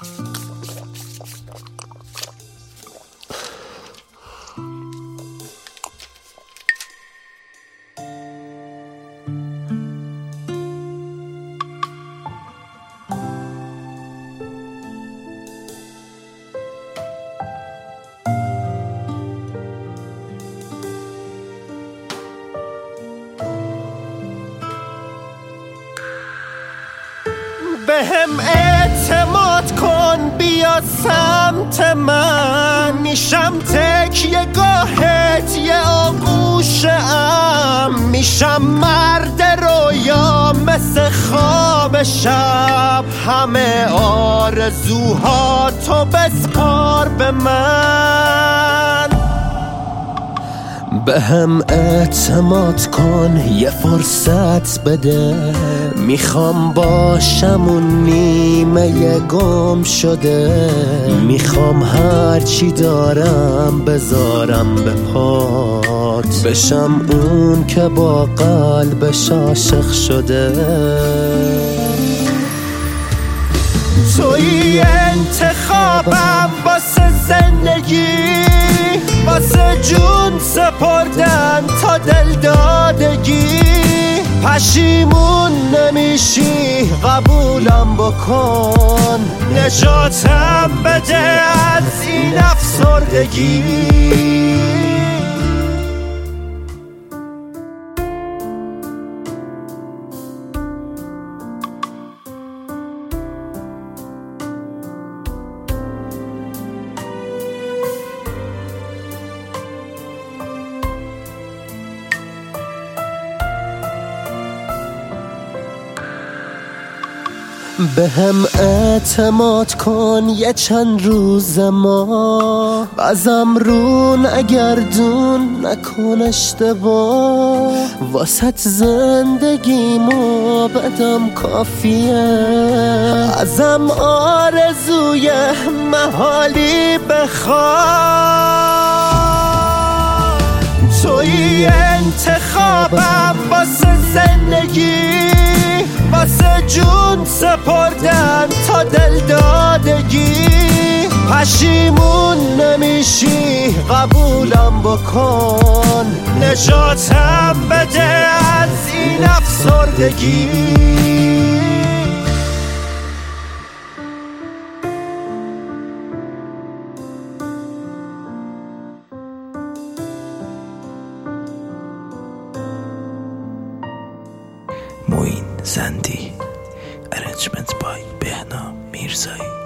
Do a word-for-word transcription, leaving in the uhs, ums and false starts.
بهم اعتماد کن بیا سمت من، میشم تکیه گاهت یه آغوشم، میشم مرد رویا مثل خواب شب، همه آرزوها تو بسپار به من. بهم اعتماد کن یه فرصت بده، میخوام باشم اون نیمه گم شده، میخوام هرچی دارم بذارم به پات، بشم اون که با قلبش عاشق شده. توی انتخابم واسه زندگی، واسه جون سپردن تا دل دادگی، پشیمون نمیشی قبولم بکن، نجاتم بده از این افسردگی. بهم اعتماد کن یه چند روز ما، ازم رون اگردون نکن اشتباه، واسط زندگیمو بدم کافیه، ازم آرزوی محالی بخواه. توی انتخابم واسه زندگی، واسه جون سپردن تا دل دادگی، پشیمون نمیشی قبولم بکن، نجاتم بده از این افسردگی. موین زندی، Arrangement by بهنام میرزایی.